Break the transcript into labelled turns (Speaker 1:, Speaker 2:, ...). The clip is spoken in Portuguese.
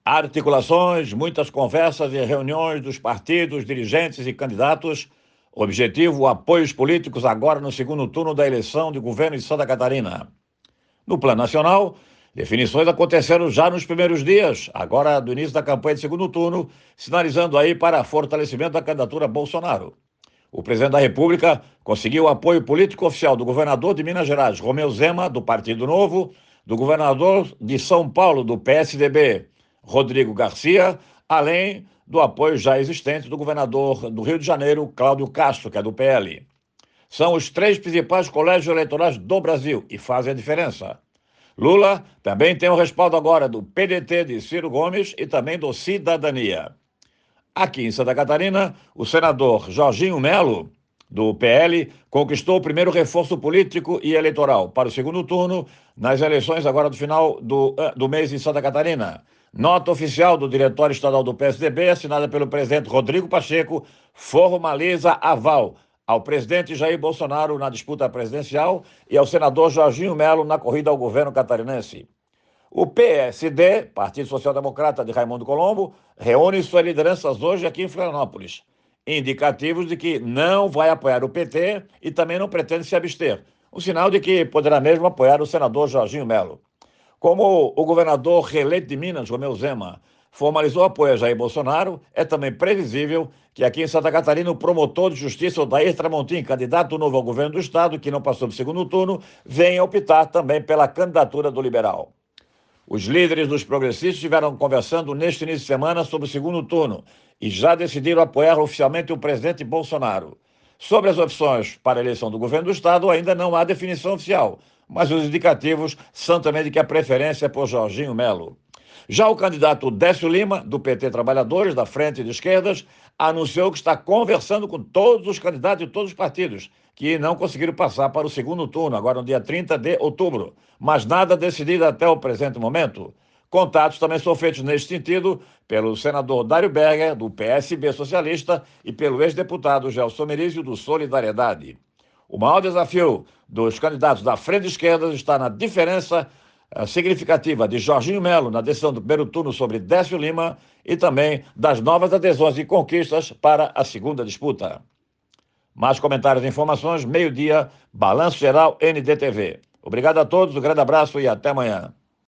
Speaker 1: Articulações, muitas conversas e reuniões dos partidos, dirigentes e candidatos. Objetivo: apoios políticos agora no segundo turno da eleição de governo de Santa Catarina. No plano nacional, definições aconteceram já nos primeiros dias, agora do início da campanha de segundo turno, sinalizando aí para fortalecimento da candidatura Bolsonaro. O presidente da República conseguiu o apoio político oficial do governador de Minas Gerais, Romeu Zema, do Partido Novo, do governador de São Paulo, do PSDB, Rodrigo Garcia, além do apoio já existente do governador do Rio de Janeiro, Cláudio Castro, que é do PL. São os três principais colégios eleitorais do Brasil e fazem a diferença. Lula também tem o respaldo agora do PDT de Ciro Gomes e também do Cidadania. Aqui em Santa Catarina, o senador Jorginho Melo, do PL, conquistou o primeiro reforço político e eleitoral para o segundo turno nas eleições agora do final do mês em Santa Catarina. Nota oficial do Diretório Estadual do PSDB, assinada pelo presidente Rodrigo Pacheco, formaliza aval ao presidente Jair Bolsonaro na disputa presidencial e ao senador Jorginho Melo na corrida ao governo catarinense. O PSD, Partido Social Democrata de Raimundo Colombo, reúne suas lideranças hoje aqui em Florianópolis, indicativos de que não vai apoiar o PT e também não pretende se abster, um sinal de que poderá mesmo apoiar o senador Jorginho Melo. Como o governador reeleito de Minas, Romeu Zema, formalizou apoio a Jair Bolsonaro, é também previsível que aqui em Santa Catarina o promotor de justiça, Odair Tramontim, candidato novo ao governo do estado, que não passou do segundo turno, venha optar também pela candidatura do liberal. Os líderes dos progressistas estiveram conversando neste início de semana sobre o segundo turno e já decidiram apoiar oficialmente o presidente Bolsonaro. Sobre as opções para a eleição do governo do estado, ainda não há definição oficial, mas os indicativos são também de que a preferência é por Jorginho Melo. Já o candidato Décio Lima, do PT Trabalhadores, da Frente de Esquerdas, anunciou que está conversando com todos os candidatos de todos os partidos, que não conseguiram passar para o segundo turno, agora no dia 30 de outubro, mas nada decidido até o presente momento. Contatos também são feitos neste sentido pelo senador Dário Berger, do PSB Socialista, e pelo ex-deputado Gelson Merizio, do Solidariedade. O maior desafio dos candidatos da Frente de Esquerdas está na diferença significativa de Jorginho Melo na decisão do primeiro turno sobre Décio Lima e também das novas adesões e conquistas para a segunda disputa. Mais comentários e informações, meio-dia, Balanço Geral NDTV. Obrigado a todos, um grande abraço e até amanhã.